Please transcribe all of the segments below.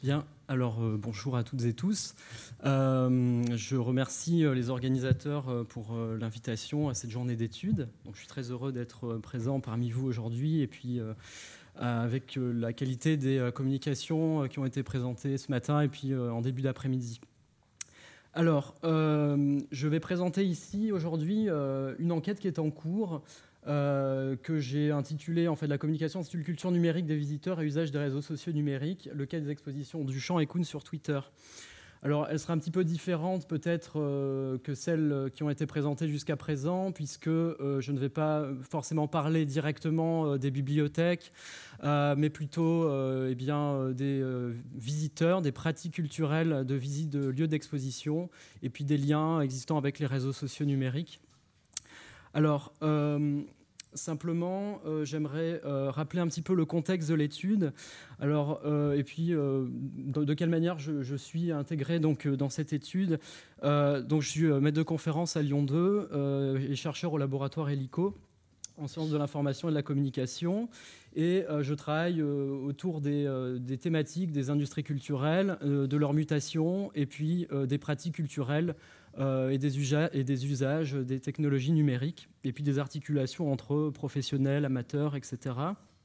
Bien, alors bonjour à toutes et tous. Je remercie les organisateurs pour l'invitation à cette journée d'études. Donc, je suis très heureux d'être présent parmi vous aujourd'hui et puis avec la qualité des communications qui ont été présentées ce matin et puis en début d'après-midi. Alors, je vais présenter ici aujourd'hui une enquête qui est en cours que j'ai intitulée en fait la communication sur la culture numérique des visiteurs et usage des réseaux sociaux numériques, le cas des expositions Duchamp et Kuhn sur Twitter. Alors, elle sera un petit peu différente peut-être que celles qui ont été présentées jusqu'à présent, puisque je ne vais pas forcément parler directement des bibliothèques, mais plutôt des visiteurs, des pratiques culturelles de visite de lieux d'exposition, et puis des liens existants avec les réseaux sociaux numériques. Alors, simplement, j'aimerais rappeler un petit peu le contexte de l'étude. Alors, et puis, de quelle manière je suis intégré donc, dans cette étude. Donc, je suis maître de conférence à Lyon 2 et chercheur au laboratoire Helico en sciences de l'information et de la communication. Et je travaille autour des thématiques des industries culturelles, de leur mutation, et puis des pratiques culturelles et des usages des technologies numériques, et puis des articulations entre professionnels, amateurs, etc.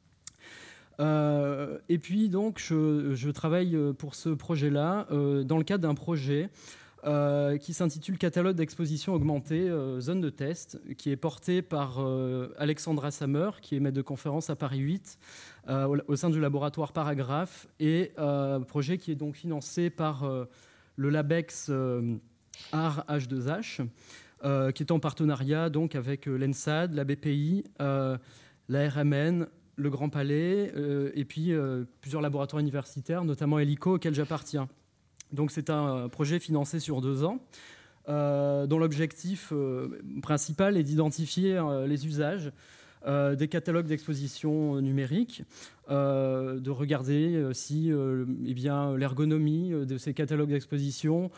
Et puis donc je travaille pour ce projet-là dans le cadre d'un projet qui s'intitule Catalogue d'exposition augmentée, zone de test, qui est porté par Alexandra Sammer, qui est maître de conférence à Paris 8, au sein du laboratoire Paragraphe, et projet qui est donc financé par le LabEx Art H2H, qui est en partenariat donc avec l'ENSAD, la BPI, la RMN, le Grand Palais, et puis plusieurs laboratoires universitaires, notamment Helico, auquel j'appartiens. Donc c'est un projet financé sur 2 ans, dont l'objectif principal est d'identifier les usages des catalogues d'exposition numériques, de regarder si l'ergonomie de ces catalogues d'exposition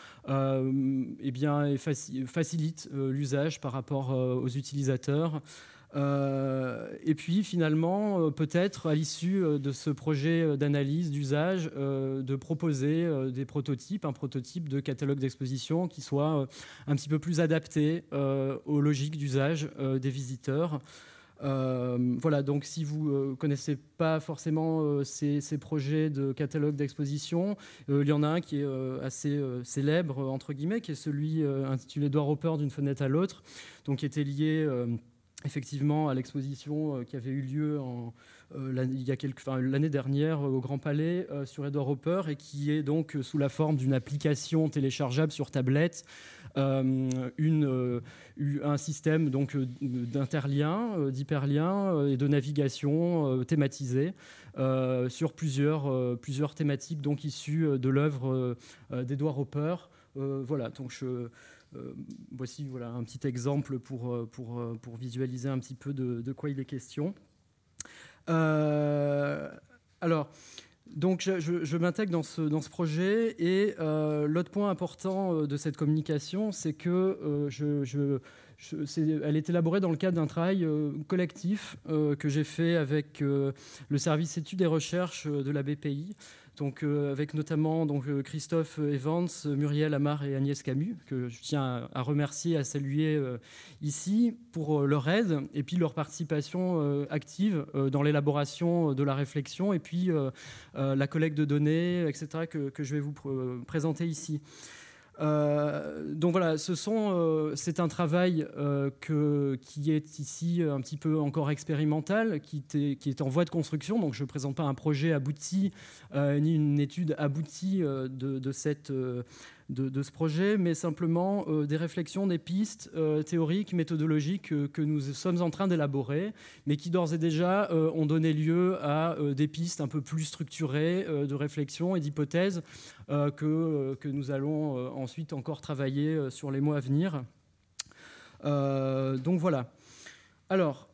facilite l'usage par rapport aux utilisateurs. Et puis finalement, peut-être à l'issue de ce projet d'analyse d'usage, de proposer un prototype de catalogue d'exposition qui soit un petit peu plus adapté aux logiques d'usage des visiteurs. Voilà, donc si vous ne connaissez pas forcément ces projets de catalogue d'exposition, il y en a un qui est assez célèbre, entre guillemets, qui est celui intitulé Edward Hopper d'une fenêtre à l'autre, donc qui était lié effectivement à l'exposition qui avait eu lieu l'année dernière au Grand Palais sur Edward Hopper, et qui est donc sous la forme d'une application téléchargeable sur tablette, un système donc d'interliens, d'hyperliens et de navigation thématisée sur plusieurs thématiques donc issues de l'œuvre d'Edward Hopper. Voilà, donc voici un petit exemple pour visualiser un petit peu de quoi il est question. Alors, donc je m'intègre dans ce projet, et l'autre point important de cette communication, c'est que elle est élaborée dans le cadre d'un travail collectif que j'ai fait avec le service études et recherches de la BPI, donc avec notamment Christophe Evans, Muriel Amar et Agnès Camus, que je tiens à remercier, à saluer ici pour leur aide et puis leur participation active dans l'élaboration de la réflexion et puis la collecte de données, etc., que je vais vous présenter ici. Donc voilà, c'est un travail qui est ici un petit peu encore expérimental, qui est en voie de construction. Donc je ne présente pas un projet abouti ni une étude aboutie de ce projet, mais simplement des réflexions, des pistes théoriques, méthodologiques que nous sommes en train d'élaborer, mais qui d'ores et déjà ont donné lieu à des pistes un peu plus structurées de réflexion et d'hypothèses que nous allons ensuite encore travailler sur les mois à venir. Donc voilà. Alors,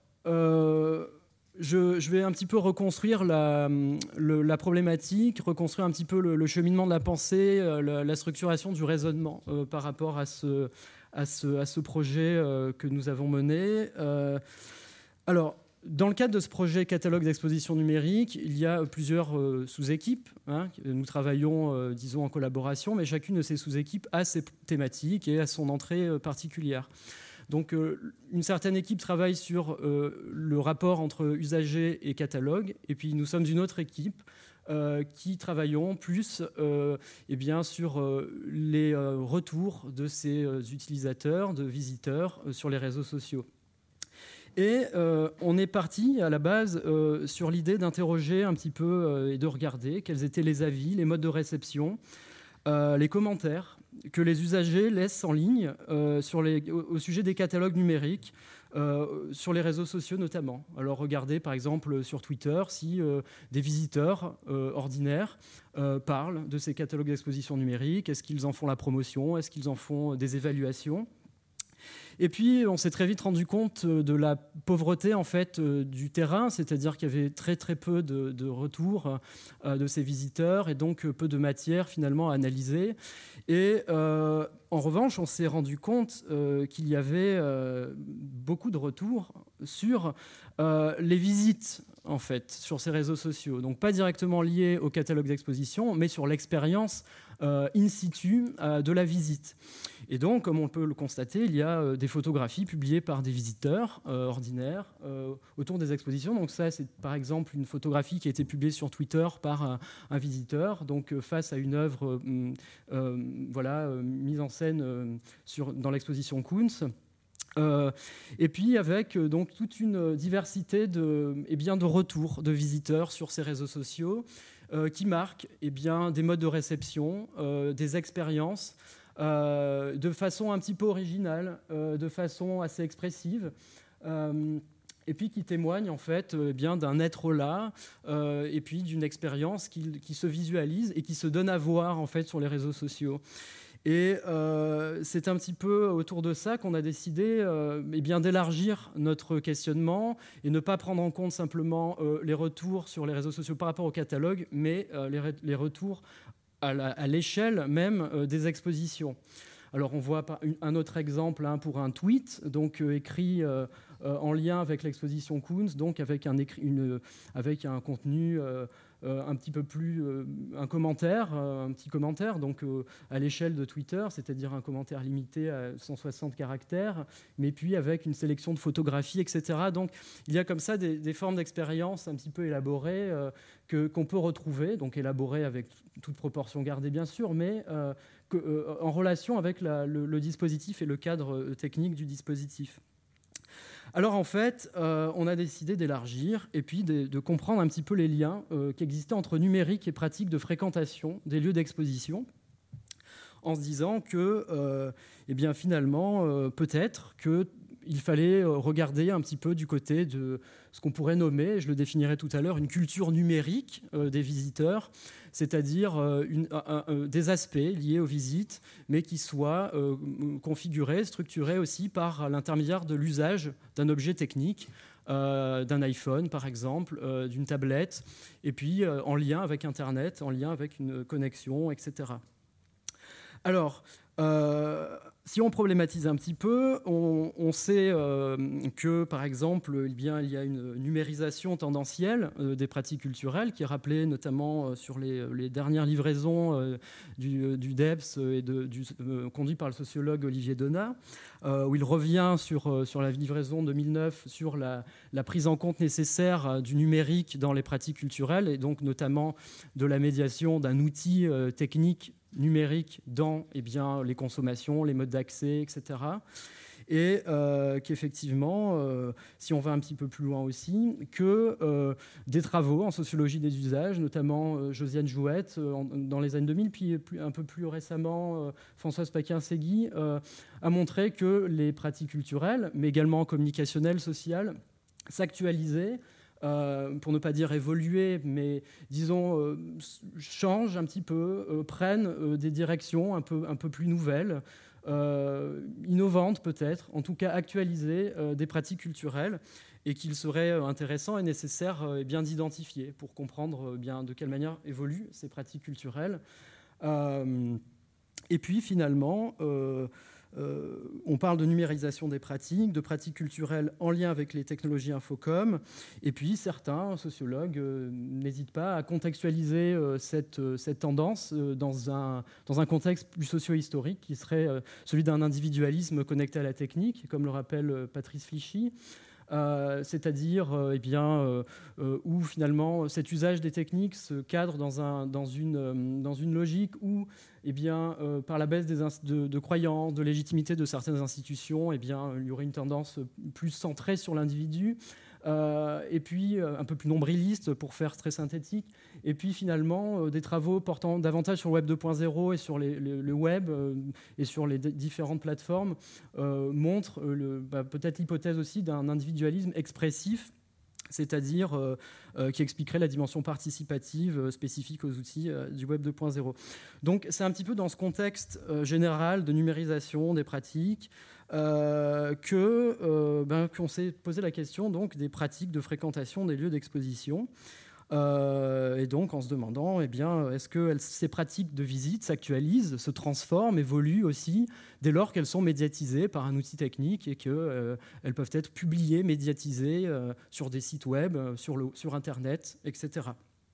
je vais un petit peu reconstruire la problématique, reconstruire un petit peu le cheminement de la pensée, la structuration du raisonnement par rapport à ce projet que nous avons mené. Alors, dans le cadre de ce projet catalogue d'exposition numérique, il y a plusieurs sous-équipes. Nous travaillons, disons, en collaboration, mais chacune de ces sous-équipes a ses thématiques et a son entrée particulière. Donc, une certaine équipe travaille sur le rapport entre usagers et catalogue, et puis nous sommes une autre équipe qui travaillons plus sur les retours de ces utilisateurs, de visiteurs sur les réseaux sociaux. Et on est parti à la base sur l'idée d'interroger un petit peu et de regarder quels étaient les avis, les modes de réception, les commentaires que les usagers laissent en ligne au sujet des catalogues numériques, sur les réseaux sociaux notamment. Alors regardez par exemple sur Twitter si des visiteurs ordinaires parlent de ces catalogues d'exposition numérique, est-ce qu'ils en font la promotion, est-ce qu'ils en font des évaluations. Et puis, on s'est très vite rendu compte de la pauvreté en fait, du terrain, c'est-à-dire qu'il y avait très très peu de retours de ces visiteurs et donc peu de matière finalement à analyser. Et en revanche, on s'est rendu compte qu'il y avait beaucoup de retours sur les visites en fait, sur ces réseaux sociaux. Donc pas directement liés au catalogue d'exposition, mais sur l'expérience in situ de la visite. Et donc, comme on peut le constater, il y a des photographies publiées par des visiteurs ordinaires autour des expositions. Donc ça, c'est par exemple une photographie qui a été publiée sur Twitter par un visiteur, donc face à une œuvre mise en scène dans l'exposition Kunz. Et puis avec donc toute une diversité de retours de visiteurs sur ces réseaux sociaux qui marquent des modes de réception, des expériences de façon un petit peu originale, de façon assez expressive. Et puis qui témoignent en fait d'un être là et puis d'une expérience qui se visualise et qui se donne à voir en fait sur les réseaux sociaux. Et c'est un petit peu autour de ça qu'on a décidé d'élargir notre questionnement et ne pas prendre en compte simplement les retours sur les réseaux sociaux par rapport au catalogue, mais les retours à l'échelle même des expositions. Alors on voit un autre exemple pour un tweet donc, écrit en lien avec l'exposition Kunz, donc avec un contenu un petit peu plus un petit commentaire donc à l'échelle de Twitter, c'est-à-dire un commentaire limité à 160 caractères, mais puis avec une sélection de photographies, etc. Donc il y a comme ça des formes d'expérience un petit peu élaborées qu'on peut retrouver, donc élaborées avec toute proportion gardée bien sûr, mais en relation avec le dispositif et le cadre technique du dispositif. Alors en fait, on a décidé d'élargir et puis de comprendre un petit peu les liens qui existaient entre numérique et pratique de fréquentation des lieux d'exposition, en se disant que finalement, peut-être qu'il fallait regarder un petit peu du côté de ce qu'on pourrait nommer, je le définirai tout à l'heure, une culture numérique des visiteurs, c'est-à-dire des aspects liés aux visites, mais qui soient configurés, structurés aussi par l'intermédiaire de l'usage d'un objet technique, d'un iPhone par exemple, d'une tablette, et puis en lien avec Internet, en lien avec une connexion, etc. Alors, si on problématise un petit peu, on sait que, par exemple, il y a une numérisation tendancielle des pratiques culturelles qui est rappelée notamment sur les dernières livraisons du DEPS et conduit par le sociologue Olivier Donat, où il revient sur la livraison 2009 sur la prise en compte nécessaire du numérique dans les pratiques culturelles et donc notamment de la médiation d'un outil technique numérique dans les consommations, les modes d'accès, etc. Et qu'effectivement, si on va un petit peu plus loin aussi, que des travaux en sociologie des usages, notamment Josiane Jouette dans les années 2000, puis un peu plus récemment Françoise Paquin-Segui, a montré que les pratiques culturelles, mais également communicationnelles, sociales, s'actualisaient, pour ne pas dire évoluer, mais disons changent un petit peu, prennent des directions un peu plus nouvelles, innovantes peut-être, en tout cas actualisées des pratiques culturelles, et qu'il serait intéressant et nécessaire d'identifier pour comprendre de quelle manière évoluent ces pratiques culturelles. Et puis finalement, on parle de numérisation des pratiques, de pratiques culturelles en lien avec les technologies infocom. Et puis, certains sociologues n'hésitent pas à contextualiser cette tendance dans un contexte plus socio-historique qui serait celui d'un individualisme connecté à la technique, comme le rappelle Patrice Flichy. C'est-à-dire où finalement cet usage des techniques se cadre dans une logique où par la baisse de croyances, de légitimité de certaines institutions, il y aurait une tendance plus centrée sur l'individu, et puis un peu plus nombriliste pour faire très synthétique, et puis finalement des travaux portant davantage sur le Web 2.0 et sur le web et sur les différentes plateformes montrent peut-être l'hypothèse aussi d'un individualisme expressif, c'est-à-dire qui expliquerait la dimension participative spécifique aux outils du Web 2.0. Donc c'est un petit peu dans ce contexte général de numérisation des pratiques qu'on s'est posé la question donc, des pratiques de fréquentation des lieux d'exposition. Et donc en se demandant est-ce que ces pratiques de visite s'actualisent, se transforment, évoluent aussi dès lors qu'elles sont médiatisées par un outil technique et qu'elles peuvent être publiées, médiatisées sur des sites web, sur Internet, etc.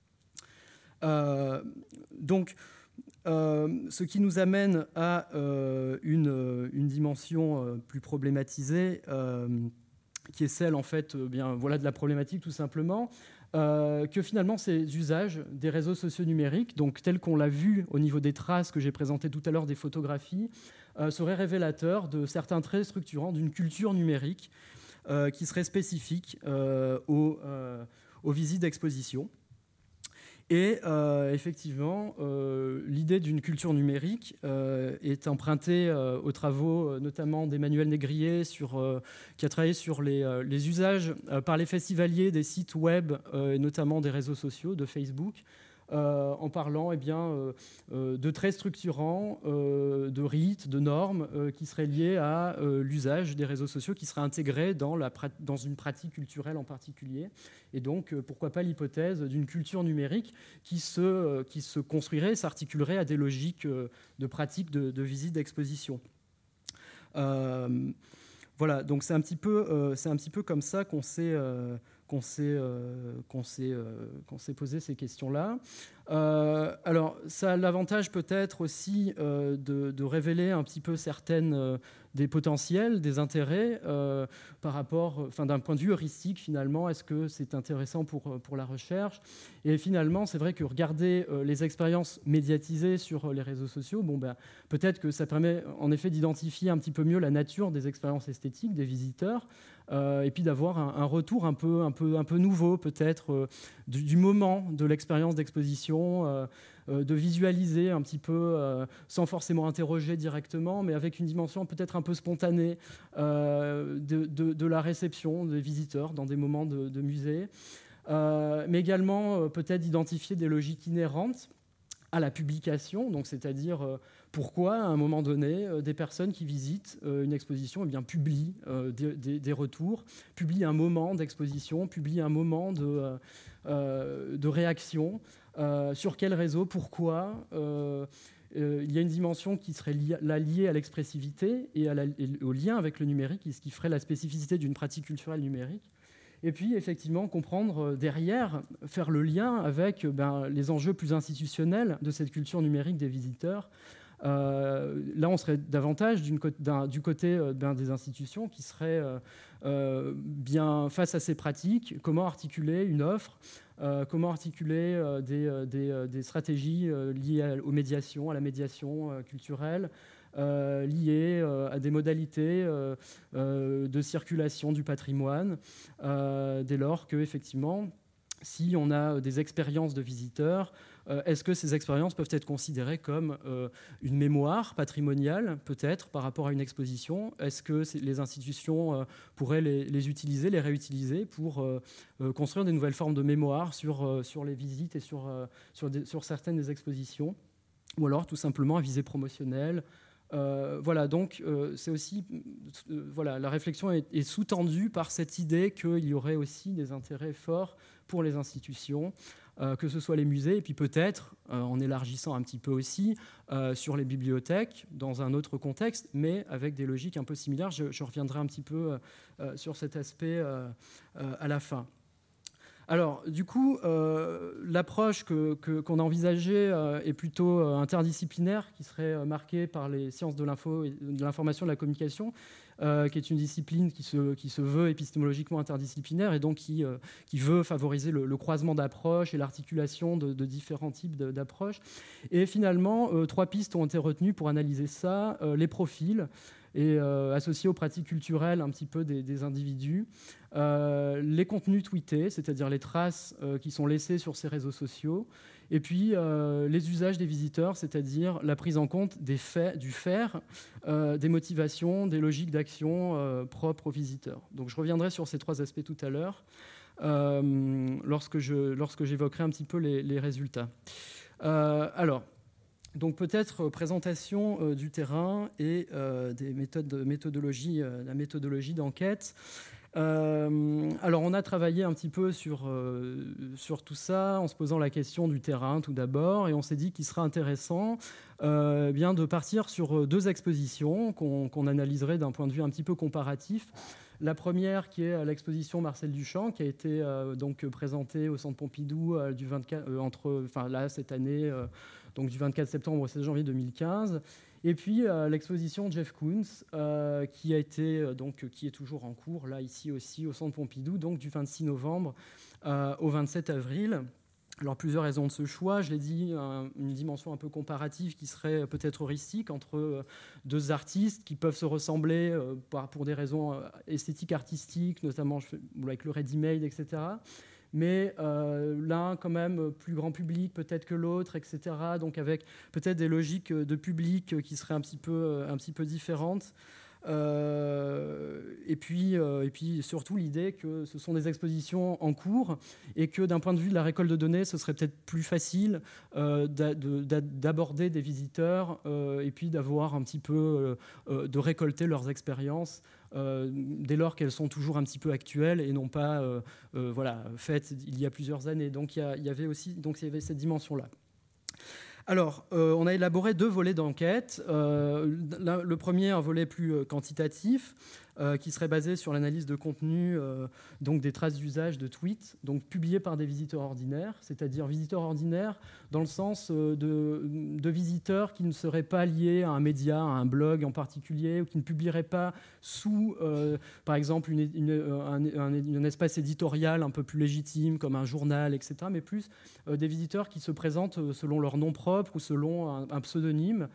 Ce qui nous amène à une dimension plus problématisée qui est celle en fait, de la problématique tout simplement. Que finalement ces usages des réseaux sociaux numériques, donc tels qu'on l'a vu au niveau des traces que j'ai présentées tout à l'heure des photographies, seraient révélateurs de certains traits structurants d'une culture numérique qui serait spécifique aux visites d'exposition. Et effectivement, l'idée d'une culture numérique est empruntée aux travaux notamment d'Emmanuel Négrier, qui a travaillé sur les usages par les festivaliers des sites web, et notamment des réseaux sociaux, de Facebook, en parlant de traits structurants, de rites, de normes qui seraient liés à l'usage des réseaux sociaux, qui seraient intégrés dans une pratique culturelle en particulier. Et donc, pourquoi pas l'hypothèse d'une culture numérique qui se construirait, s'articulerait à des logiques de pratiques de visite d'exposition. Voilà, donc c'est un petit peu comme ça qu'on s'est posé ces questions-là. Alors, ça a l'avantage peut-être aussi de révéler un petit peu certaines des potentiels, des intérêts par rapport, d'un point de vue heuristique finalement, est-ce que c'est intéressant pour la recherche? Et finalement, c'est vrai que regarder les expériences médiatisées sur les réseaux sociaux, peut-être que ça permet en effet d'identifier un petit peu mieux la nature des expériences esthétiques des visiteurs, et puis d'avoir un retour un peu nouveau peut-être du moment de l'expérience d'exposition, de visualiser un petit peu sans forcément interroger directement, mais avec une dimension peut-être un peu spontanée de la réception des visiteurs dans des moments de musée, mais également peut-être d'identifier des logiques inhérentes à la publication, donc c'est-à-dire pourquoi, à un moment donné, des personnes qui visitent une exposition publient des retours, publient un moment d'exposition, publient un moment de réaction, sur quel réseau, pourquoi. Il y a une dimension qui serait liée à l'expressivité et au lien avec le numérique, ce qui ferait la spécificité d'une pratique culturelle numérique. Et puis, effectivement, comprendre derrière, faire le lien avec les enjeux plus institutionnels de cette culture numérique des visiteurs. Là, on serait davantage du côté des institutions qui seraient bien face à ces pratiques. Comment articuler une offre, comment articuler des stratégies liées aux médiations, à la médiation culturelle, liées à des modalités de circulation du patrimoine, dès lors que, effectivement, si on a des expériences de visiteurs, est-ce que ces expériences peuvent être considérées comme une mémoire patrimoniale, peut-être, par rapport à une exposition? Est-ce que les institutions pourraient les utiliser, les réutiliser pour construire des nouvelles formes de mémoire sur les visites et sur certaines des expositions? Ou alors, tout simplement, à visée promotionnelle? Voilà, donc c'est aussi la réflexion est sous-tendue par cette idée qu'il y aurait aussi des intérêts forts pour les institutions que ce soit les musées, et puis peut-être, en élargissant un petit peu aussi, sur les bibliothèques, dans un autre contexte, mais avec des logiques un peu similaires. Je reviendrai un petit peu sur cet aspect à la fin. Alors, du coup, l'approche qu'on a envisagée est plutôt interdisciplinaire, qui serait marquée par les sciences de l'information et de la communication, qui est une discipline qui se veut épistémologiquement interdisciplinaire et donc qui veut favoriser le croisement d'approches et l'articulation de différents types d'approches. Et finalement, 3 pistes ont été retenues pour analyser ça. Les profils, et associés aux pratiques culturelles un petit peu des individus, les contenus tweetés, c'est-à-dire les traces qui sont laissées sur ces réseaux sociaux, et puis les usages des visiteurs, c'est-à-dire la prise en compte des faits, du faire, des motivations, des logiques d'action propres aux visiteurs. Donc je reviendrai sur ces 3 aspects tout à l'heure, lorsque j'évoquerai un petit peu les résultats. Alors, donc peut-être présentation du terrain et des méthodologies, la méthodologie d'enquête. Alors on a travaillé un petit peu sur tout ça en se posant la question du terrain tout d'abord, et on s'est dit qu'il serait intéressant bien de partir sur 2 expositions qu'on analyserait d'un point de vue un petit peu comparatif. La première qui est l'exposition Marcel Duchamp, qui a été donc présentée au Centre Pompidou cette année, donc du 24 septembre au 16 janvier 2015. Et puis l'exposition Jeff Koons, qui est toujours en cours, là, ici aussi, au Centre Pompidou, donc du 26 novembre au 27 avril. Alors, plusieurs raisons de ce choix. Je l'ai dit, une dimension un peu comparative qui serait peut-être heuristique entre 2 artistes qui peuvent se ressembler pour des raisons esthétiques, artistiques, notamment avec le ready-made, etc. Mais l'un quand même plus grand public peut-être que l'autre, etc. Donc avec peut-être des logiques de public qui seraient un petit peu différentes. Et puis surtout l'idée que ce sont des expositions en cours et que d'un point de vue de la récolte de données, ce serait peut-être plus facile d'aborder des visiteurs et puis d'avoir un petit peu de récolter leurs expériences dès lors qu'elles sont toujours un petit peu actuelles et non pas faites il y a plusieurs années. Donc il y avait cette dimension-là. Alors, on a élaboré 2 volets d'enquête. Le premier, un volet plus quantitatif, qui serait basé sur l'analyse de contenu, donc des traces d'usage de tweets, donc publiés par des visiteurs ordinaires, c'est-à-dire visiteurs ordinaires dans le sens de visiteurs qui ne seraient pas liés à un média, à un blog en particulier, ou qui ne publieraient pas sous, par exemple, un espace éditorial un peu plus légitime, comme un journal, etc., mais plus des visiteurs qui se présentent selon leur nom propre ou selon un pseudonyme.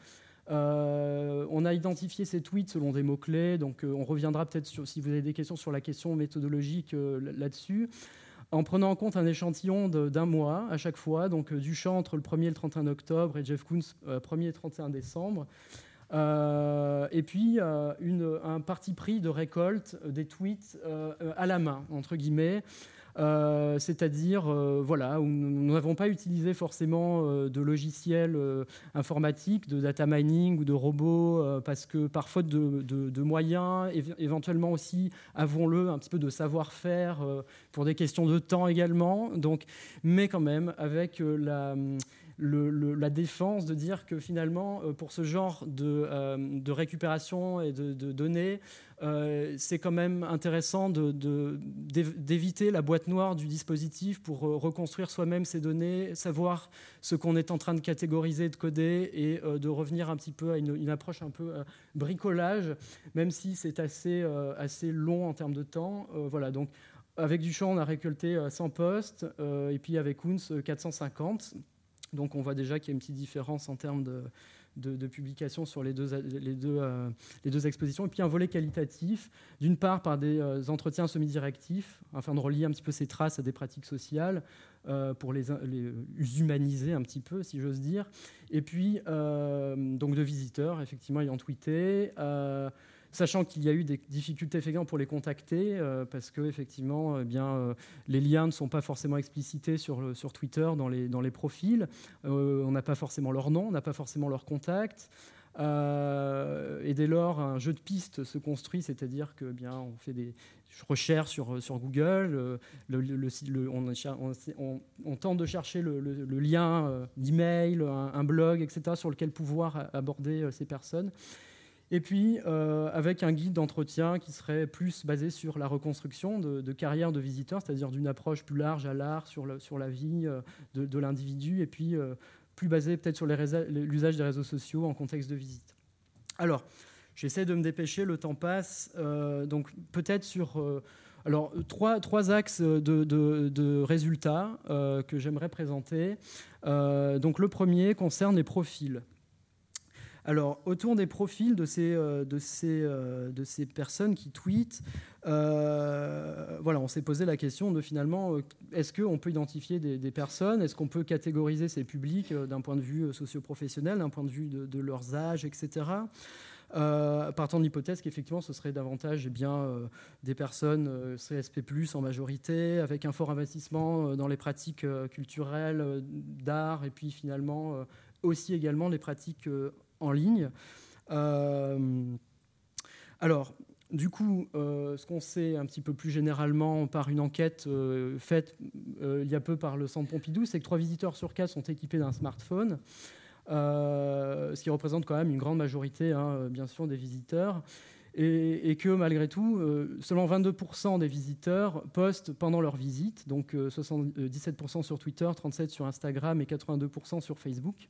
On a identifié ces tweets selon des mots-clés, donc on reviendra peut-être si vous avez des questions sur la question méthodologique là-dessus, en prenant en compte un échantillon d'un mois à chaque fois, donc Duchamp entre le 1er et le 31 octobre et Jeff Koons 1er et 31 décembre. Et puis un parti pris de récolte des tweets à la main, entre guillemets, c'est-à-dire où nous n'avons pas utilisé forcément de logiciels informatiques, de data mining ou de robots, parce que par faute de moyens, éventuellement aussi, avouons-le, un petit peu de savoir-faire pour des questions de temps également, mais quand même avec la défense de dire que finalement, pour ce genre de récupération et de données, c'est quand même intéressant d'éviter la boîte noire du dispositif pour reconstruire soi-même ces données, savoir ce qu'on est en train de catégoriser, de coder, et de revenir un petit peu à une approche un peu bricolage, même si c'est assez long en termes de temps. Donc avec Duchamp, on a récolté 100 postes, et puis avec Koons, 450. Donc on voit déjà qu'il y a une petite différence en termes de publication sur les deux expositions. Et puis un volet qualitatif, d'une part par des entretiens semi-directifs, afin de relier un petit peu ces traces à des pratiques sociales, pour les humaniser un petit peu, si j'ose dire. Et puis donc de visiteurs, effectivement, ayant tweeté, sachant qu'il y a eu des difficultés effectivement pour les contacter, parce que effectivement, les liens ne sont pas forcément explicités sur Twitter dans les profils. On n'a pas forcément leur nom, on n'a pas forcément leur contact. Et dès lors, un jeu de pistes se construit, c'est-à-dire que bien, on fait des recherches sur Google, on tente de chercher le lien d'email, un blog, etc., sur lequel pouvoir aborder ces personnes. Et puis, avec un guide d'entretien qui serait plus basé sur la reconstruction de carrière de visiteurs, c'est-à-dire d'une approche plus large à l'art, sur la vie de l'individu, et puis plus basé peut-être sur l'usage des réseaux sociaux en contexte de visite. Alors, j'essaie de me dépêcher, le temps passe. Donc, peut-être sur trois axes de résultats que j'aimerais présenter. Donc, le premier concerne les profils. Alors, autour des profils de ces personnes qui tweetent, on s'est posé la question de finalement, est-ce qu'on peut identifier des personnes, est-ce qu'on peut catégoriser ces publics d'un point de vue socio-professionnel, d'un point de vue de leurs âges, etc. Partant de l'hypothèse qu'effectivement ce serait davantage des personnes CSP+, en majorité, avec un fort investissement dans les pratiques culturelles, d'art, et puis finalement aussi également les pratiques en ligne. Alors, du coup, ce qu'on sait un petit peu plus généralement par une enquête faite il y a peu par le Centre Pompidou, c'est que 3 visiteurs sur 4 sont équipés d'un smartphone, ce qui représente quand même une grande majorité, bien sûr, des visiteurs. Et que malgré tout, seulement 22% des visiteurs postent pendant leur visite, donc 17% sur Twitter, 37% sur Instagram et 82% sur Facebook.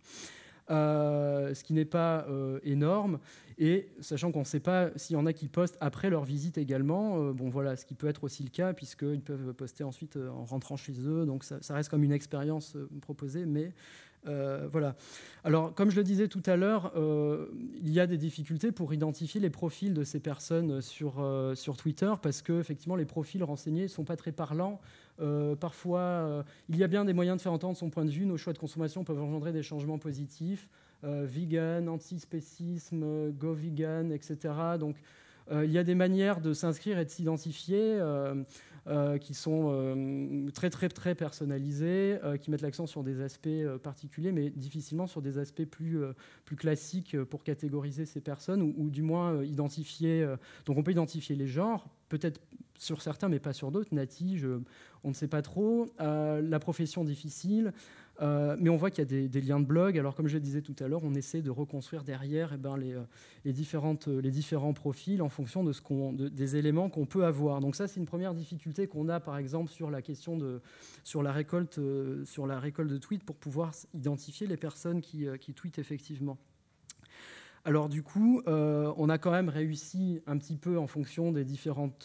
Ce qui n'est pas énorme, et sachant qu'on ne sait pas s'il y en a qui postent après leur visite également, ce qui peut être aussi le cas, puisqu'ils peuvent poster ensuite en rentrant chez eux, donc ça reste comme une expérience proposée, mais voilà. Alors, comme je le disais tout à l'heure, il y a des difficultés pour identifier les profils de ces personnes sur Twitter, parce que effectivement, les profils renseignés ne sont pas très parlants. Parfois, il y a bien des moyens de faire entendre son point de vue. Nos choix de consommation peuvent engendrer des changements positifs. Vegan, antispécisme, go vegan, etc. Donc, il y a des manières de s'inscrire et de s'identifier qui sont très, très, très personnalisées, qui mettent l'accent sur des aspects particuliers, mais difficilement sur des aspects plus classiques pour catégoriser ces personnes, ou du moins identifier. Donc, on peut identifier les genres, peut-être sur certains, mais pas sur d'autres. Nati, on ne sait pas trop. La profession difficile. Mais on voit qu'il y a des liens de blog. Alors, comme je le disais tout à l'heure, on essaie de reconstruire derrière les différents profils en fonction des éléments qu'on peut avoir. Donc ça, c'est une première difficulté qu'on a, par exemple, sur la question sur la récolte de tweets, pour pouvoir identifier les personnes qui tweetent effectivement. Alors du coup, on a quand même réussi un petit peu, en fonction des différentes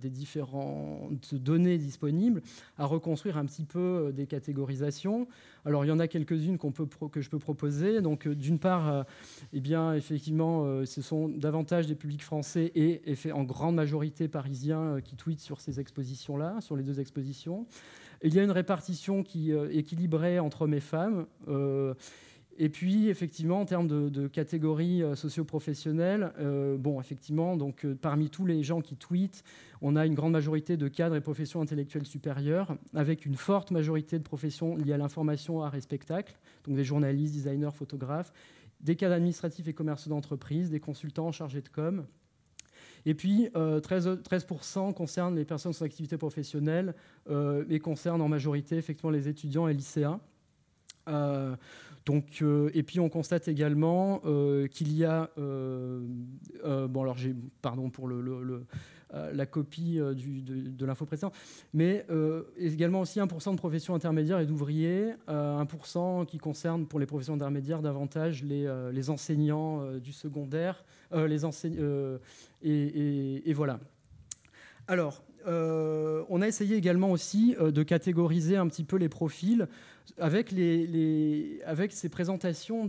données disponibles, à reconstruire un petit peu des catégorisations. Alors il y en a quelques-unes que je peux proposer. Donc d'une part, effectivement, ce sont davantage des publics français et en grande majorité parisiens qui tweetent sur ces expositions-là, sur les 2 expositions. Il y a une répartition qui est équilibrée entre hommes et femmes. Et puis, effectivement, en termes de catégories socio-professionnelles, effectivement, donc, parmi tous les gens qui tweetent, on a une grande majorité de cadres et professions intellectuelles supérieures, avec une forte majorité de professions liées à l'information, art et spectacle, donc des journalistes, designers, photographes, des cadres administratifs et commerciaux d'entreprise, des consultants chargés de com. Et puis, 13% concernent les personnes sans activité professionnelle et concernent en majorité, effectivement, les étudiants et lycéens. Et puis on constate également qu'il y a pardon pour la copie de l'info précédente, mais également aussi 1% de professions intermédiaires et d'ouvriers, 1% qui concerne pour les professions intermédiaires davantage les enseignants du secondaire, et voilà. Alors, on a essayé également aussi de catégoriser un petit peu les profils avec ces présentations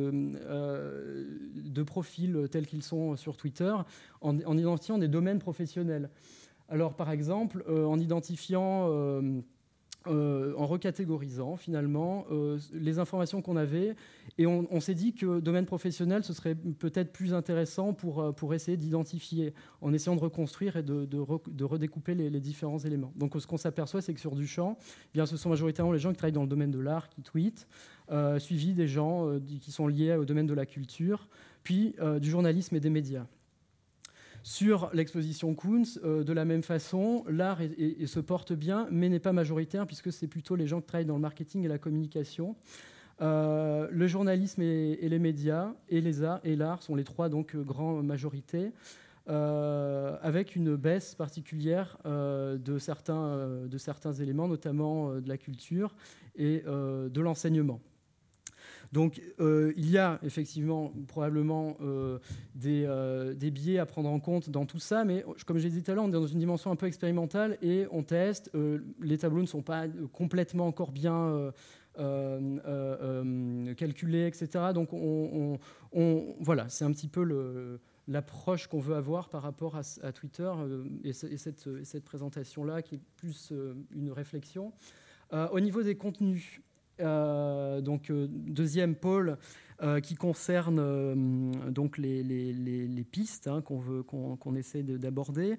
de profils tels qu'ils sont sur Twitter, en identifiant des domaines professionnels. Alors, par exemple, en identifiant en recatégorisant finalement les informations qu'on avait, et on s'est dit que domaine professionnel, ce serait peut-être plus intéressant pour essayer d'identifier, en essayant de reconstruire et de redécouper les différents éléments. Donc ce qu'on s'aperçoit, c'est que sur Duchamp, eh bien, ce sont majoritairement les gens qui travaillent dans le domaine de l'art qui tweetent, suivis des gens qui sont liés au domaine de la culture, puis du journalisme et des médias. Sur l'exposition Kunz, de la même façon, l'art se porte bien, mais n'est pas majoritaire, puisque c'est plutôt les gens qui travaillent dans le marketing et la communication. Le journalisme et les médias et l'art sont les trois donc, grandes majorités, avec une baisse particulière de certains éléments, notamment de la culture et de l'enseignement. Donc il y a effectivement probablement des biais à prendre en compte dans tout ça, mais comme je l'ai dit tout à l'heure, on est dans une dimension un peu expérimentale et on teste. Les tableaux ne sont pas complètement encore bien calculés, etc. Donc voilà, c'est un petit peu l'approche qu'on veut avoir par rapport à Twitter et cette présentation-là qui est plus une réflexion. Au niveau des contenus, donc deuxième pôle qui concerne donc les pistes qu'on essaie d'aborder.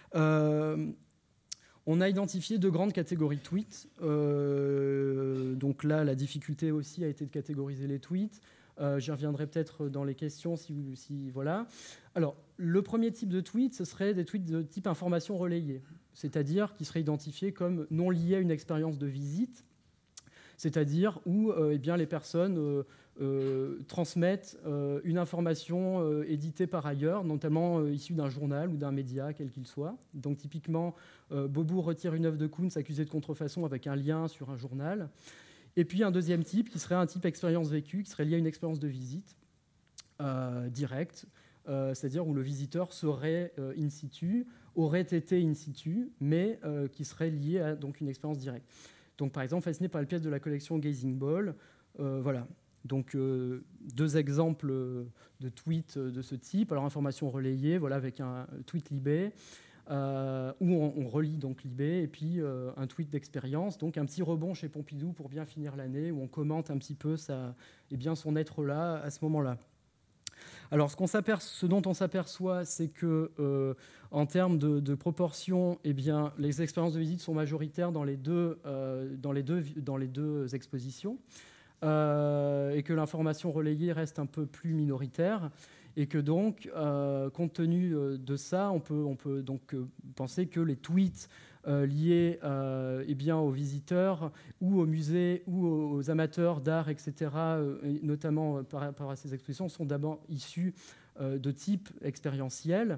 On a identifié deux grandes catégories de tweets. Donc là, la difficulté aussi a été de catégoriser les tweets. J'y reviendrai peut-être dans les questions si voilà. Alors, le premier type de tweet, ce serait des tweets de type information relayée, c'est-à-dire qui seraient identifiés comme non liés à une expérience de visite, c'est-à-dire où eh bien, les personnes transmettent une information éditée par ailleurs, notamment issue d'un journal ou d'un média, quel qu'il soit. Donc typiquement, Beaubourg retire une œuvre de Kunz accusée de contrefaçon avec un lien sur un journal. Et puis un deuxième type, qui serait un type expérience vécue, qui serait lié à une expérience de visite directe, c'est-à-dire où le visiteur serait in situ, aurait été in situ, mais qui serait lié à donc, une expérience directe. Donc, par exemple, fasciné par la pièce de la collection Gazing Ball. Voilà. Donc, deux exemples de tweets de ce type. Alors, information relayée, voilà, avec un tweet Libé, où on relie donc Libé, et puis un tweet d'expérience. Donc, un petit rebond chez Pompidou pour bien finir l'année, où on commente un petit peu son être là, à ce moment-là. Alors, ce dont on s'aperçoit, c'est que en termes de proportion, eh bien, les expériences de visite sont majoritaires dans les deux expositions, et que l'information relayée reste un peu plus minoritaire, et que donc, compte tenu de ça, on peut donc penser que les tweets liés eh bien, aux visiteurs ou aux musées ou aux amateurs d'art, etc., notamment par rapport à ces expositions, sont d'abord issus de type expérientiel,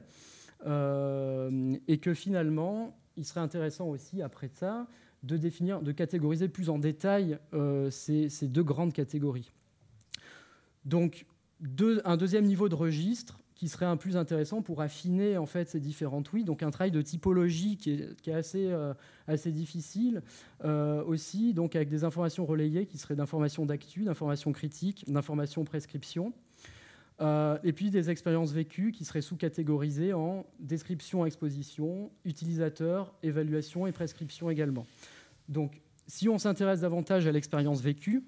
et que finalement, il serait intéressant aussi, après ça, de catégoriser plus en détail ces deux grandes catégories. Donc, un deuxième niveau de registre qui serait un plus intéressant pour affiner en fait ces différents tweets. Donc un travail de typologie qui est assez difficile aussi, donc avec des informations relayées qui seraient d'informations d'actu, d'informations critiques, d'informations prescription, et puis des expériences vécues qui seraient sous-catégorisées en description, exposition, utilisateur, évaluation et prescription également. Donc si on s'intéresse davantage à l'expérience vécue,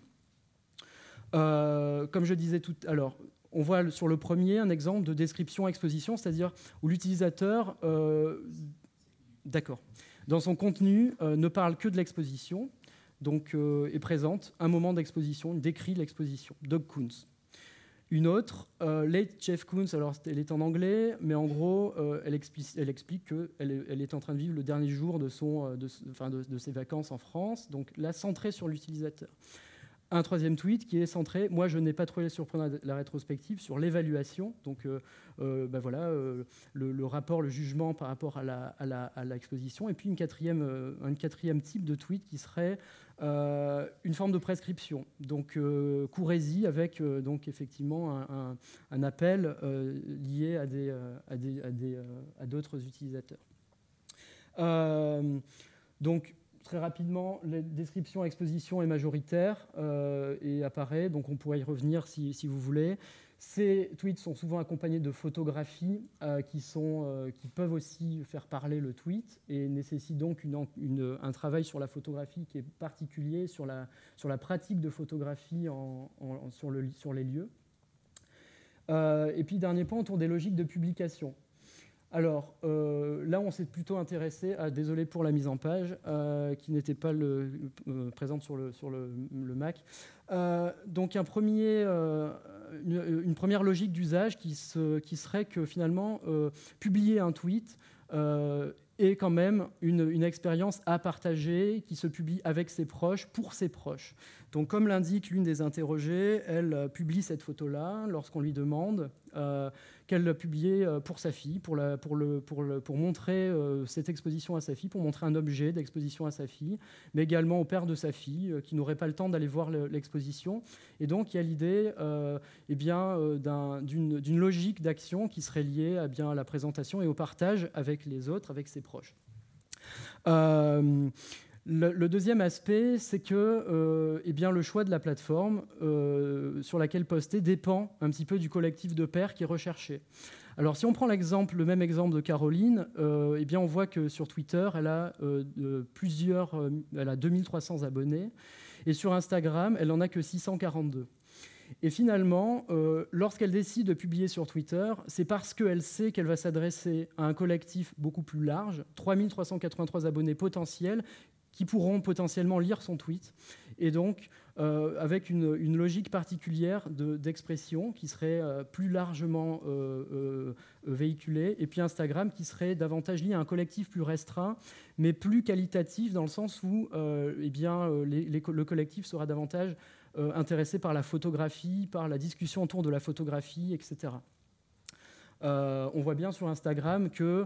comme je disais tout à l'heure, on voit sur le premier un exemple de description-exposition, c'est-à-dire où l'utilisateur, dans son contenu, ne parle que de l'exposition, donc et présente un moment d'exposition, décrit l'exposition. Doug Kunz. Une autre, Late Jeff Kunz, alors elle est en anglais, mais en gros, elle explique qu'elle est en train de vivre le dernier jour de ses vacances en France, donc là, centrée sur l'utilisateur. Un troisième tweet qui est centré, moi je n'ai pas trouvé surprenant la rétrospective, sur l'évaluation, donc voilà, le rapport, le jugement par rapport à l'exposition, et puis un quatrième type de tweet qui serait une forme de prescription, donc courez-y, avec donc effectivement un appel lié à d'autres utilisateurs. Donc très rapidement, la description exposition est majoritaire et apparaît, donc on pourrait y revenir si vous voulez. Ces tweets sont souvent accompagnés de photographies qui peuvent aussi faire parler le tweet et nécessitent donc un travail sur la photographie qui est particulier, sur la pratique de photographie sur les lieux. Et puis, dernier point, autour des logiques de publication. Alors, là, on s'est plutôt intéressé à, désolé pour la mise en page, qui n'était pas présente sur le Mac. Donc, une première logique d'usage qui serait que finalement, publier un tweet est quand même une expérience à partager qui se publie avec ses proches, pour ses proches. Donc, comme l'indique l'une des interrogées, elle publie cette photo-là lorsqu'on lui demande qu'elle l'a publiée pour sa fille, pour montrer cette exposition à sa fille, pour montrer un objet d'exposition à sa fille, mais également au père de sa fille, qui n'aurait pas le temps d'aller voir l'exposition. Et donc, il y a l'idée d'une logique d'action qui serait liée à la présentation et au partage avec les autres, avec ses proches. Le deuxième aspect, c'est que le choix de la plateforme sur laquelle poster dépend un petit peu du collectif de pairs qui est recherché. Alors, si on prend le même exemple de Caroline, on voit que sur Twitter, elle a 2300 abonnés, et sur Instagram, elle n'en a que 642. Et finalement, lorsqu'elle décide de publier sur Twitter, c'est parce qu'elle sait qu'elle va s'adresser à un collectif beaucoup plus large, 3383 abonnés potentiels, qui pourront potentiellement lire son tweet, et donc avec une logique particulière d'expression qui serait plus largement véhiculée, et puis Instagram qui serait davantage lié à un collectif plus restreint, mais plus qualitatif dans le sens où le collectif sera davantage intéressé par la photographie, par la discussion autour de la photographie, etc. On voit bien sur Instagram que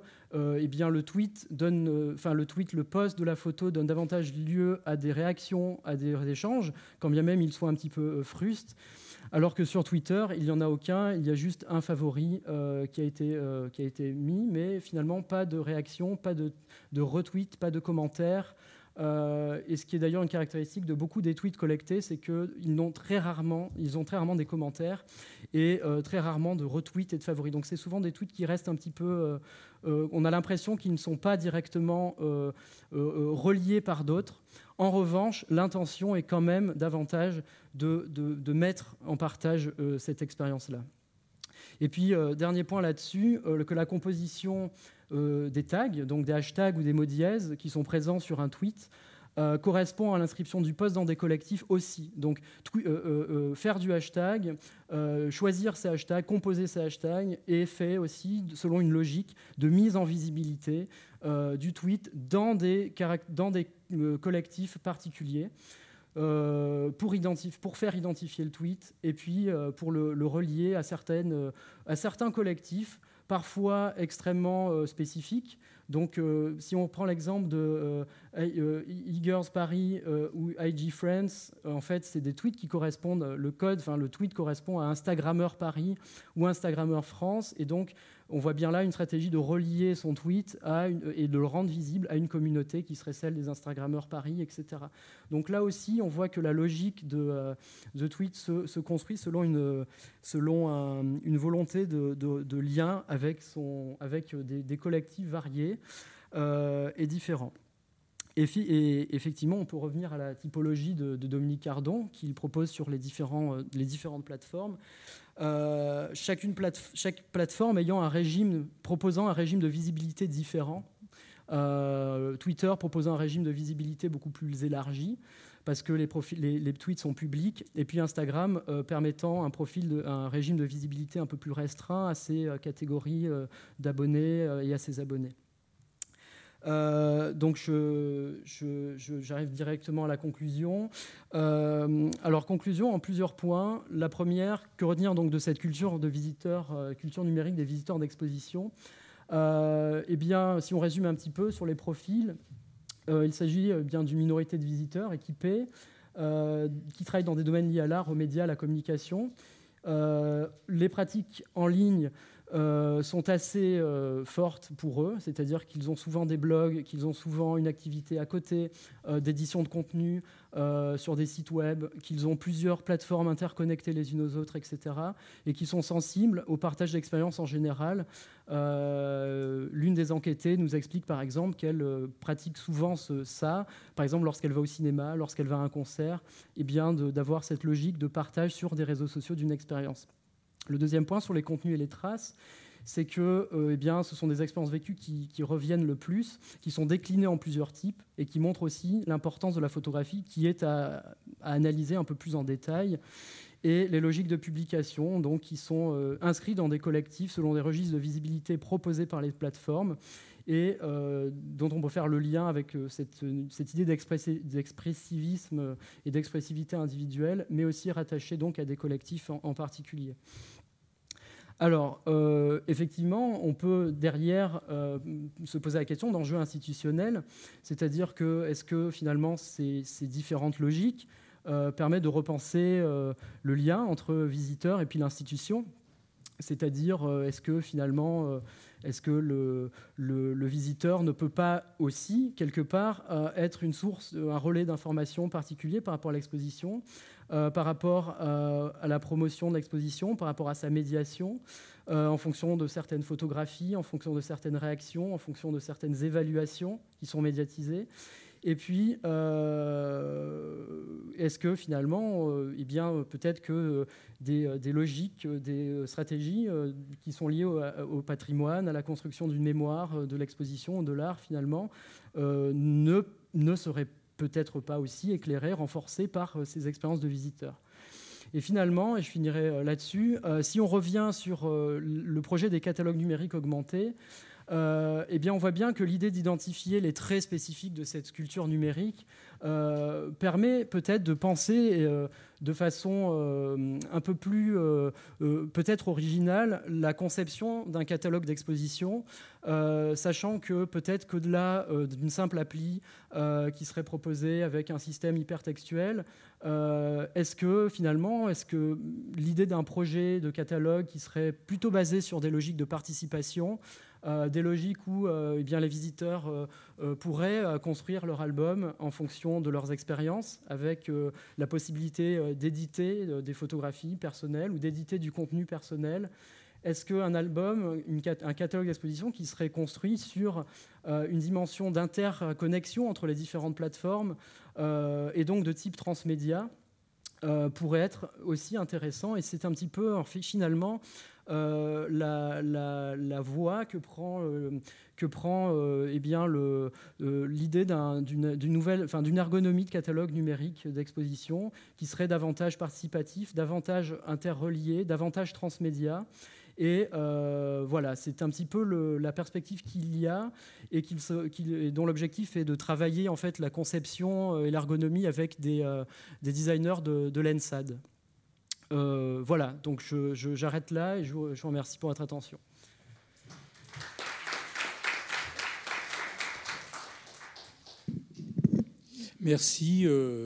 le post de la photo donne davantage lieu à des réactions, à des échanges, quand bien même ils soient un petit peu frustes, alors que sur Twitter, il n'y en a aucun, il y a juste un favori qui a été mis, mais finalement pas de réaction, pas de retweet, pas de commentaires. Et ce qui est d'ailleurs une caractéristique de beaucoup des tweets collectés, c'est qu'ils ont très rarement des commentaires et très rarement de retweets et de favoris. Donc c'est souvent des tweets qui restent un petit peu... on a l'impression qu'ils ne sont pas directement reliés par d'autres. En revanche, l'intention est quand même davantage de mettre en partage cette expérience-là. Et puis, dernier point là-dessus, que la composition des tags, donc des hashtags ou des mots dièses qui sont présents sur un tweet, correspond à l'inscription du post dans des collectifs aussi. Donc, faire du hashtag, choisir ces hashtags, composer ces hashtags est fait aussi selon une logique de mise en visibilité du tweet dans des collectifs particuliers. Pour faire identifier le tweet et puis pour le relier à certains collectifs, parfois extrêmement spécifiques. Donc, si on prend l'exemple de e-Girls Paris ou IG Friends, en fait, c'est des tweets qui correspondent, le tweet correspond à Instagrammeur Paris ou Instagrammeur France, et donc on voit bien là une stratégie de relier son tweet et de le rendre visible à une communauté qui serait celle des Instagrammeurs Paris, etc. Donc là aussi, on voit que la logique de tweet se construit selon une volonté de lien avec des collectifs variés et différents. Et effectivement, on peut revenir à la typologie de Dominique Cardon qu'il propose sur les différentes plateformes. Chaque plateforme proposant un régime de visibilité différent. Twitter proposant un régime de visibilité beaucoup plus élargi parce que les tweets sont publics, et puis Instagram permettant un régime de visibilité un peu plus restreint à ses catégories d'abonnés et à ses abonnés. Donc j'arrive directement à la conclusion. Alors conclusion en plusieurs points. La première, que retenir donc de cette culture de visiteurs, culture numérique des visiteurs d'exposition. Si on résume un petit peu sur les profils, il s'agit bien d'une minorité de visiteurs équipés qui travaillent dans des domaines liés à l'art, aux médias, à la communication. Les pratiques en ligne sont assez fortes pour eux, c'est-à-dire qu'ils ont souvent des blogs, qu'ils ont souvent une activité à côté d'édition de contenu sur des sites web, qu'ils ont plusieurs plateformes interconnectées les unes aux autres, etc., et qui sont sensibles au partage d'expériences en général. L'une des enquêtées nous explique par exemple qu'elle pratique souvent ça, par exemple lorsqu'elle va au cinéma, lorsqu'elle va à un concert, et bien d'avoir cette logique de partage sur des réseaux sociaux d'une expérience. Le deuxième point sur les contenus et les traces, c'est que eh bien, ce sont des expériences vécues qui reviennent le plus, qui sont déclinées en plusieurs types et qui montrent aussi l'importance de la photographie qui est à analyser un peu plus en détail. Et les logiques de publication donc, qui sont inscrites dans des collectifs selon des registres de visibilité proposés par les plateformes et dont on peut faire le lien avec cette idée d'expressivisme et d'expressivité individuelle, mais aussi rattachée donc à des collectifs en particulier. Alors, effectivement, on peut derrière se poser la question d'enjeux institutionnels, c'est-à-dire que est-ce que finalement ces différentes logiques permettent de repenser le lien entre visiteurs et puis l'institution, c'est-à-dire est-ce que finalement le visiteur ne peut pas aussi quelque part être une source, un relais d'information particulier par rapport à l'exposition, par rapport à la promotion de l'exposition, par rapport à sa médiation, en fonction de certaines photographies, en fonction de certaines réactions, en fonction de certaines évaluations qui sont médiatisées. Et puis, est-ce que finalement, eh bien, peut-être que des logiques, des stratégies qui sont liées au patrimoine, à la construction d'une mémoire de l'exposition, de l'art, finalement, ne seraient peut-être pas aussi éclairées, renforcées par ces expériences de visiteurs. Et finalement, et je finirai là-dessus, si on revient sur le projet des catalogues numériques augmentés, eh bien, on voit bien que l'idée d'identifier les traits spécifiques de cette culture numérique permet peut-être de penser de façon un peu plus peut-être originale la conception d'un catalogue d'exposition, sachant que peut-être qu'au-delà d'une simple appli qui serait proposée avec un système hypertextuel, est-ce que l'idée d'un projet de catalogue qui serait plutôt basé sur des logiques de participation, des logiques où eh bien, les visiteurs pourraient construire leur album en fonction de leurs expériences, avec la possibilité d'éditer des photographies personnelles ou d'éditer du contenu personnel. Est-ce qu'un album, un catalogue d'exposition qui serait construit sur une dimension d'interconnexion entre les différentes plateformes et donc de type transmédia pourrait être aussi intéressant? Et c'est un petit peu finalement la voie que prend eh bien, l'idée d'une ergonomie de catalogue numérique d'exposition qui serait davantage participatif, davantage interrelié, davantage transmédia. Et voilà, c'est un petit peu la perspective qu'il y a et dont l'objectif est de travailler en fait la conception et l'ergonomie avec des designers de l'ENSAD. Voilà, donc j'arrête là et je vous remercie pour votre attention. Merci.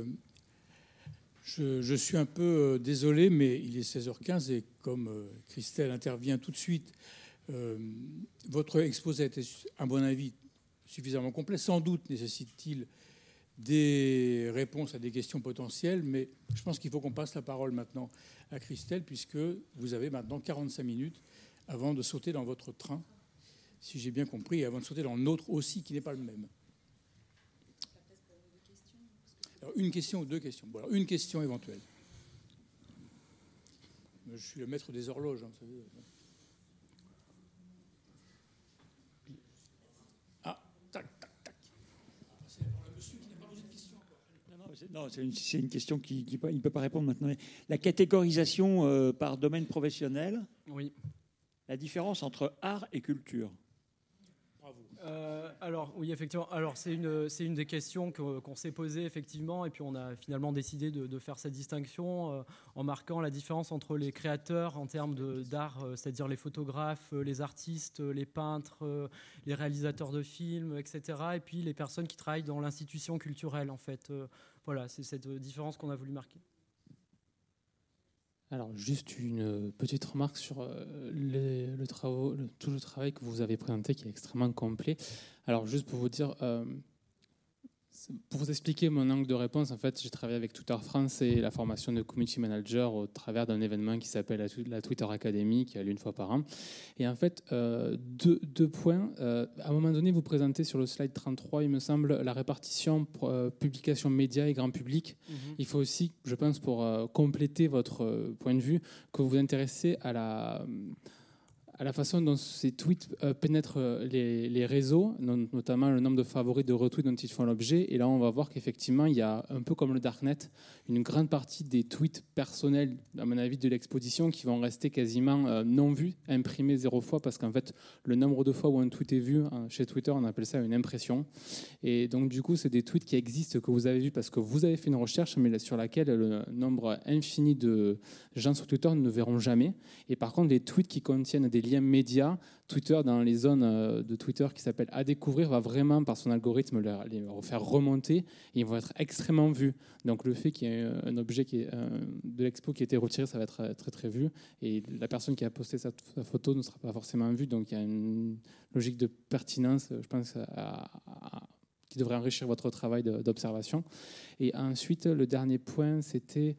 Je suis un peu désolé, mais il est 16h15 et comme Christelle intervient tout de suite, votre exposé a été, à mon avis, suffisamment complet. Sans doute nécessite-t-il des réponses à des questions potentielles, mais je pense qu'il faut qu'on passe la parole maintenant à Christelle, puisque vous avez maintenant 45 minutes avant de sauter dans votre train, si j'ai bien compris, et avant de sauter dans le nôtre aussi, qui n'est pas le même. Alors, une question ou deux questions. Bon, alors, une question éventuelle. Je suis le maître des horloges, hein, vous savez. Ah, tac, tac, tac. C'est le monsieur qui n'a pas posé de question encore. Non, c'est une question qu'il ne peut pas répondre maintenant. La catégorisation par domaine professionnel. Oui. La différence entre art et culture. Alors oui, effectivement. Alors c'est une des questions qu'on s'est posées effectivement, et puis on a finalement décidé de faire cette distinction en marquant la différence entre les créateurs en termes d'art, c'est-à-dire les photographes, les artistes, les peintres, les réalisateurs de films, etc. Et puis les personnes qui travaillent dans l'institution culturelle. En fait, voilà, c'est cette différence qu'on a voulu marquer. Alors, juste une petite remarque sur tout le travail que vous avez présenté, qui est extrêmement complet. Alors, juste pour vous dire, pour vous expliquer mon angle de réponse, en fait, j'ai travaillé avec Twitter France et la formation de community manager au travers d'un événement qui s'appelle la Twitter Academy, qui a lieu une fois par an. Et en fait, deux points. À un moment donné, vous présentez sur le slide 33, il me semble, la répartition publication médias et grand public. Il faut aussi, je pense, pour compléter votre point de vue, que vous vous intéressez à la façon dont ces tweets pénètrent les réseaux, notamment le nombre de favoris, de retweets dont ils font l'objet. Et là, on va voir qu'effectivement, il y a un peu comme le Darknet, une grande partie des tweets personnels, à mon avis, de l'exposition qui vont rester quasiment non vus, imprimés 0 fois, parce qu'en fait, le nombre de fois où un tweet est vu, chez Twitter, on appelle ça une impression. Et donc, du coup, c'est des tweets qui existent, que vous avez vus parce que vous avez fait une recherche, mais sur laquelle le nombre infini de gens sur Twitter ne verront jamais. Et par contre, les tweets qui contiennent des liens médias, Twitter, dans les zones de Twitter qui s'appellent à découvrir, va vraiment, par son algorithme, les faire remonter et ils vont être extrêmement vus. Donc le fait qu'il y ait un objet de l'expo qui a été retiré, ça va être très très vu. Et la personne qui a posté sa photo ne sera pas forcément vue. Donc il y a une logique de pertinence, je pense, qui devrait enrichir votre travail d'observation. Et ensuite, le dernier point, c'était...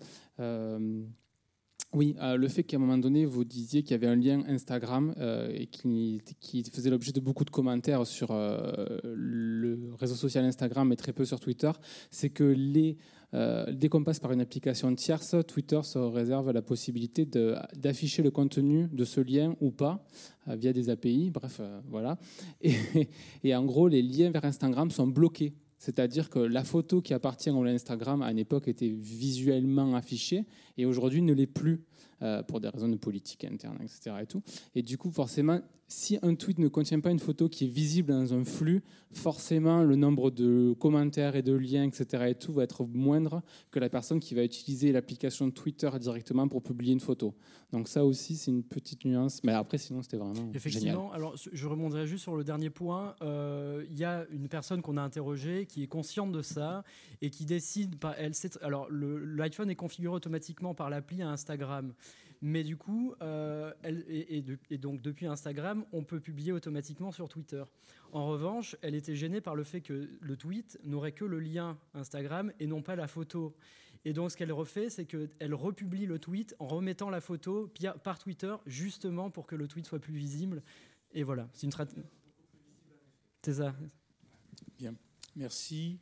Oui, le fait qu'à un moment donné, vous disiez qu'il y avait un lien Instagram et qui faisait l'objet de beaucoup de commentaires sur le réseau social Instagram, mais très peu sur Twitter, c'est que dès qu'on passe par une application tierce, Twitter se réserve la possibilité d'afficher le contenu de ce lien ou pas via des API. Bref, voilà. Et en gros, les liens vers Instagram sont bloqués. C'est-à-dire que la photo qui appartient au lien Instagram, à une époque, était visuellement affichée et aujourd'hui ne l'est plus pour des raisons de politique interne, etc. Et du coup, forcément, si un tweet ne contient pas une photo qui est visible dans un flux, forcément, le nombre de commentaires et de liens, etc. va être moindre que la personne qui va utiliser l'application Twitter directement pour publier une photo. Donc ça aussi, c'est une petite nuance. Mais après, sinon, c'était vraiment Effectivement, génial. alors je remonterai juste sur le dernier point. Il y a une personne qu'on a interrogée qui est consciente de ça et qui décide... Alors, l'iPhone est configuré automatiquement par l'appli à Instagram. Mais du coup, donc depuis Instagram, on peut publier automatiquement sur Twitter. En revanche, elle était gênée par le fait que le tweet n'aurait que le lien Instagram et non pas la photo. Et donc, ce qu'elle refait, c'est qu'elle republie le tweet en remettant la photo par Twitter, justement pour que le tweet soit plus visible. Et voilà, c'est ça. Bien, merci.